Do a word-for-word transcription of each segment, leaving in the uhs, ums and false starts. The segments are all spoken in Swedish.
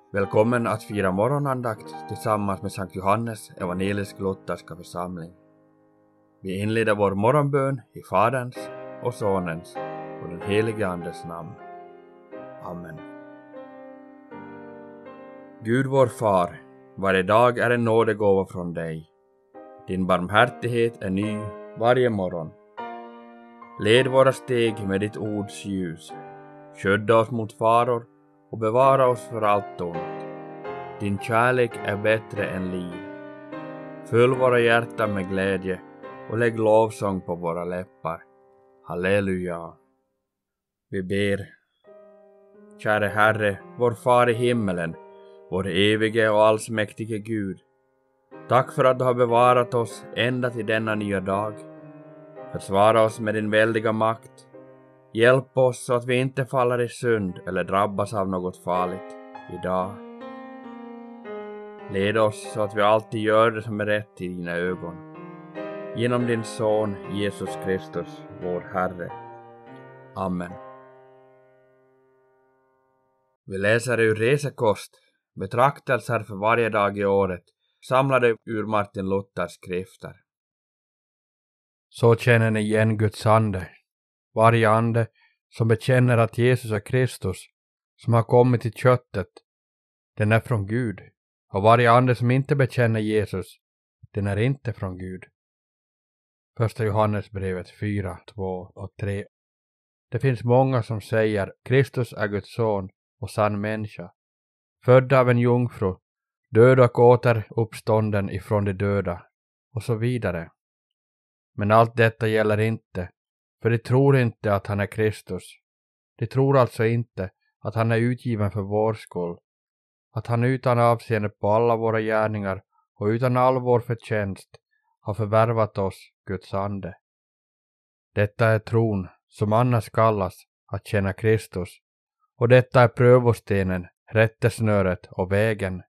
Välkommen att fira morgonandakt tillsammans med Sankt Johannes evangelisk-lutherska församling. Vi inleder vår morgonbön i Faderns och Sonens och den helige Andes namn. Amen. Gud vår far, varje dag är en nådegåva från dig. Din barmhärtighet är ny varje morgon. Led våra steg med ditt ords ljus. Skydda oss mot faror och bevara oss för allt ont. Din kärlek är bättre än liv. Fyll våra hjärtan med glädje och lägg lovsång på våra läppar. Halleluja. Vi ber. Käre Herre, vår far i himmelen, vår evige och allsmäktige Gud. Tack för att du har bevarat oss ända till denna nya dag. Försvara oss med din väldiga makt. Hjälp oss så att vi inte faller i synd eller drabbas av något farligt idag. Led oss så att vi alltid gör det som är rätt i dina ögon. Genom din son Jesus Kristus, vår Herre. Amen. Vi läser ur Resekost, betraktelser för varje dag i året, samlade ur Martin Luthers skrifter. Så känner ni igen Guds ande. Varje ande som bekänner att Jesus är Kristus, som har kommit i köttet, den är från Gud. Och varje ande som inte bekänner Jesus, den är inte från Gud. Första Johannesbrevet fyra, två och tre. Det finns många som säger Kristus är Guds son och sann människa, född av en jungfru, död och åter uppstånden ifrån de döda, och så vidare. Men allt detta gäller inte, för de tror inte att han är Kristus. De tror alltså inte att han är utgiven för vår skull, att han utan avseende på alla våra gärningar och utan all vår förtjänst har förvärvat oss Guds ande. Detta är tron som annars kallas att känna Kristus, och detta är prövostenen, rättesnöret och vägen.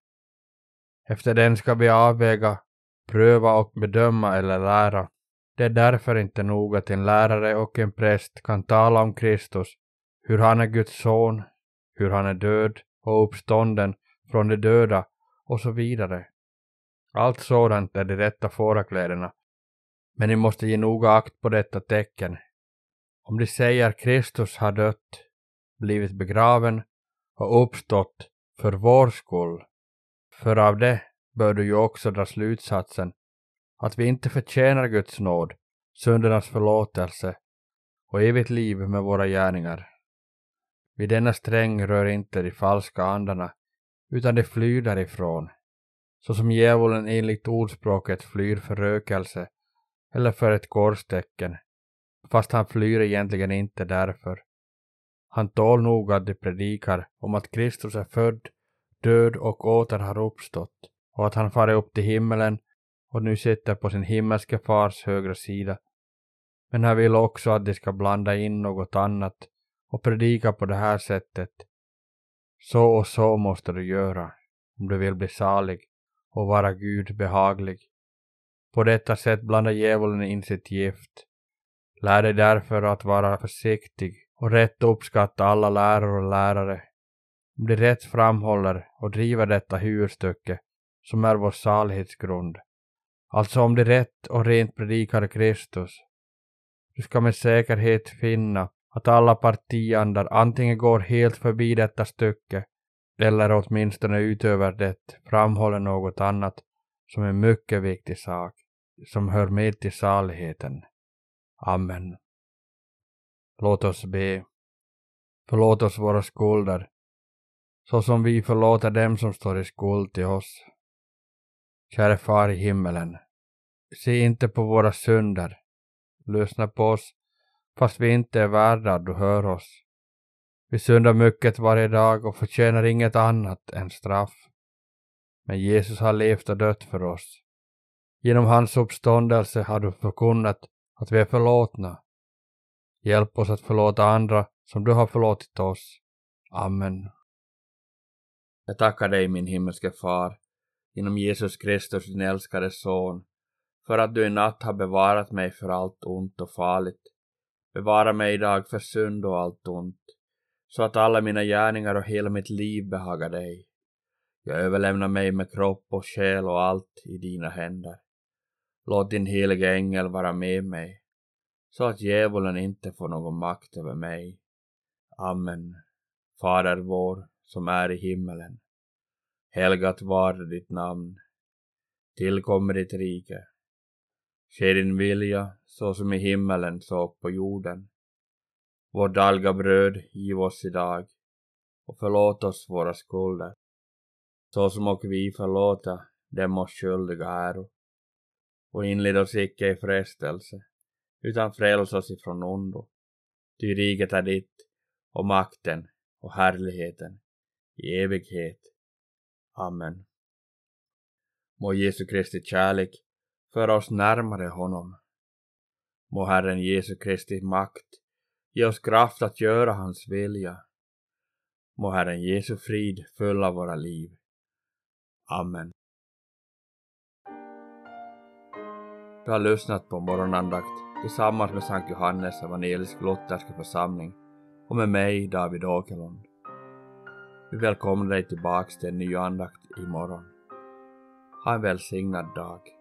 Efter den ska vi avväga, pröva och bedöma eller lära. Det är därför inte nog att en lärare och en präst kan tala om Kristus, hur han är Guds son, hur han är död och uppstånden från de döda och så vidare. Allt sådant är de rätta fårakläderna, men ni måste ge noga akt på detta tecken. Om de säger Kristus har dött, blivit begraven och uppstått för vår skull, för av det bör du ju också dra slutsatsen att vi inte förtjänar Guds nåd, syndernas förlåtelse och evigt liv med våra gärningar. Vid denna sträng rör inte de falska andarna, utan de flyr därifrån, så som djävulen enligt ordspråket flyr för rökelse eller för ett korstecken, fast han flyr egentligen inte därför. Han tål nog att de predikar om att Kristus är född, död och åter har uppstått, och att han farit upp till himmelen och nu sitter på sin himmelske fars högra sida. Men han vill också att de ska blanda in något annat och predika på det här sättet. Så och så måste du göra om du vill bli salig och vara Gud behaglig. På detta sätt blandar djävulen in sitt gift. Lär dig därför att vara försiktig och rätt uppskatta alla lärare och lärare. Om de rätt framhåller och driver detta huvudstycke som är vår salighetsgrund. Alltså om de rätt och rent predikar Kristus. Du ska med säkerhet finna att alla partiandar antingen går helt förbi detta stycke eller åtminstone utöver det framhåller något annat som en mycket viktig sak som hör med till saligheten. Amen. Låt oss be. Förlåt oss våra skulder, så som vi förlåter dem som står i skuld till oss. Käre far i himmelen, se inte på våra synder. Lyssna på oss, fast vi inte är värda att du hör oss. Vi syndar mycket varje dag och förtjänar inget annat än straff. Men Jesus har levt och dött för oss. Genom hans uppståndelse har du förkunnat att vi är förlåtna. Hjälp oss att förlåta andra som du har förlåtit oss. Amen. Jag tackar dig, min himmelske far, genom Jesus Kristus, din älskade son, för att du i natt har bevarat mig för allt ont och farligt. Bevara mig idag för synd och allt ont, så att alla mina gärningar och hela mitt liv behagar dig. Jag överlämnar mig med kropp och själ och allt i dina händer. Låt din heliga ängel vara med mig, så att djävulen inte får någon makt över mig. Amen. Fader vår, som är i himmelen. Helgat var ditt namn. Tillkommer ditt rike. Ske din vilja, så som i himmelen så på jorden. Vår dagliga bröd giv oss idag, och förlåt oss våra skulder, så som och vi förlåta dem oss skyldiga äro. Och inled oss icke i frestelse, utan fräls oss ifrån ondo. Ty riket är ditt, och makten och härligheten i evighet. Amen. Må Jesu Kristi kärlek föra oss närmare honom. Må Herren Jesu Kristi makt ge oss kraft att göra hans vilja. Må Herren Jesu frid fylla våra liv. Amen. Du har lyssnat på morgonandakt tillsammans med Sankt Johannes evangelisk lutherska församling och med mig, David Åkerlund. Vi välkomnar dig tillbaks till en ny andakt imorgon. Ha en välsignad dag.